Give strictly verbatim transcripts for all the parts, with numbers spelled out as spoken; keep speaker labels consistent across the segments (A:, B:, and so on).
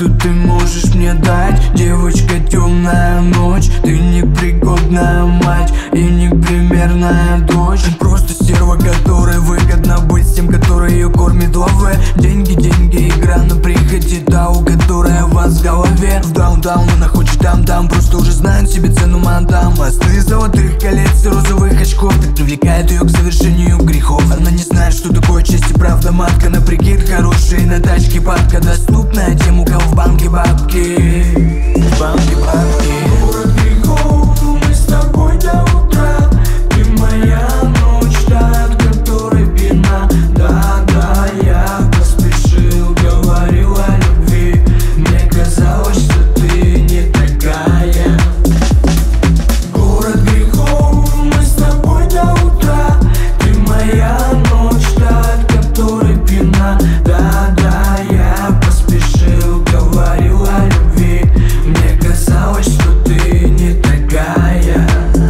A: что ты можешь мне дать? Девочка, темная ночь, ты непригодная мать и непримерная дочь. Просто стерва, которой выгодно быть с тем, который ее кормит лаве. Деньги, деньги, игра на прихоти, та, у которой у вас в голове. В даун-даун, она хочет там-там, просто уже знает себе цену мадам. Мосты золотых колец и розовых очков так привлекает ее к совершению грехов. Она не знает, что такое честь и правда, матка. На прикид хороший, на тачке падка, доступная тем, у кого в банке бабки. В банке бабки. Город грехов, мы с тобой до утра. Ты моя ночь, та, от которой пьяна. Да-да, я поспешил, говорил о любви. Мне казалось, что ты не такая. Город грехов, мы с тобой до утра. Ты моя ночь, та, от которой пьяна. Да-да, я поспешил, говорил о любви. Мне казалось, что ты не такая.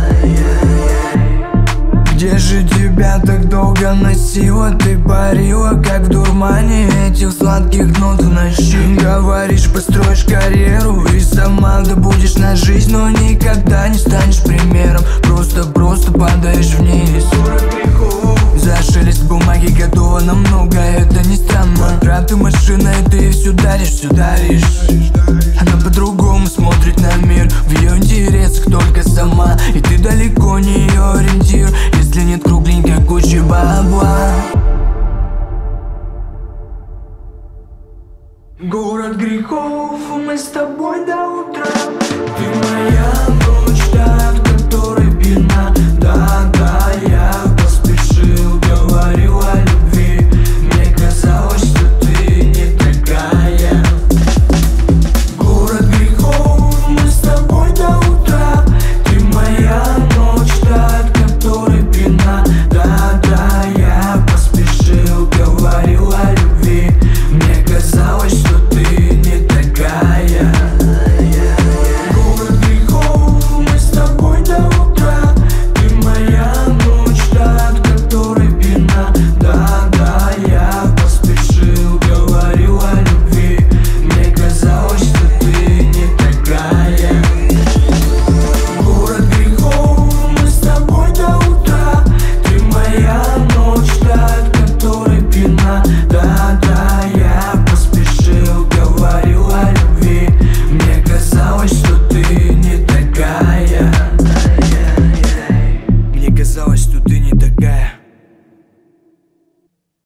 A: Где же тебя так долго носила? Ты парила, как в дурмане этих сладких нот в ночи. Говоришь, построишь карьеру и сама добудешь на жизнь, но никогда не станешь примером. Просто-просто падаешь вниз. За шелест бумаги готова на много, это не странно. Квадраты машина, и ты все даришь, все даришь. Она по-другому смотрит на мир, в ее интересах только сама. И ты далеко не ее ориентир, если нет кругленькой кучи бабла. Город грехов, мы с тобой до утра. Ты моя ночь, та, от которой пьяна. Да-да, я поспешил, говорил о любви. Мне казалось, что ты не такая. Город грехов, мы с тобой до утра. Ты моя ночь, та, от которой пьяна. Да-да, я поспешил, говорил о любви. Мне казалось, что ты не такая. Город грехов, мы с тобой до утра. Ты моя ночь, та, от которой пьяна. Да-да, я поспешил, говорил о любви. Мне казалось, что ты не такая. Город грехов, мы с тобой до утра. Ты моя ночь, та, от которой пьяна. Да-да, я поспешил, говорил о любви. Мне казалось, что ты не такая. Мне казалось,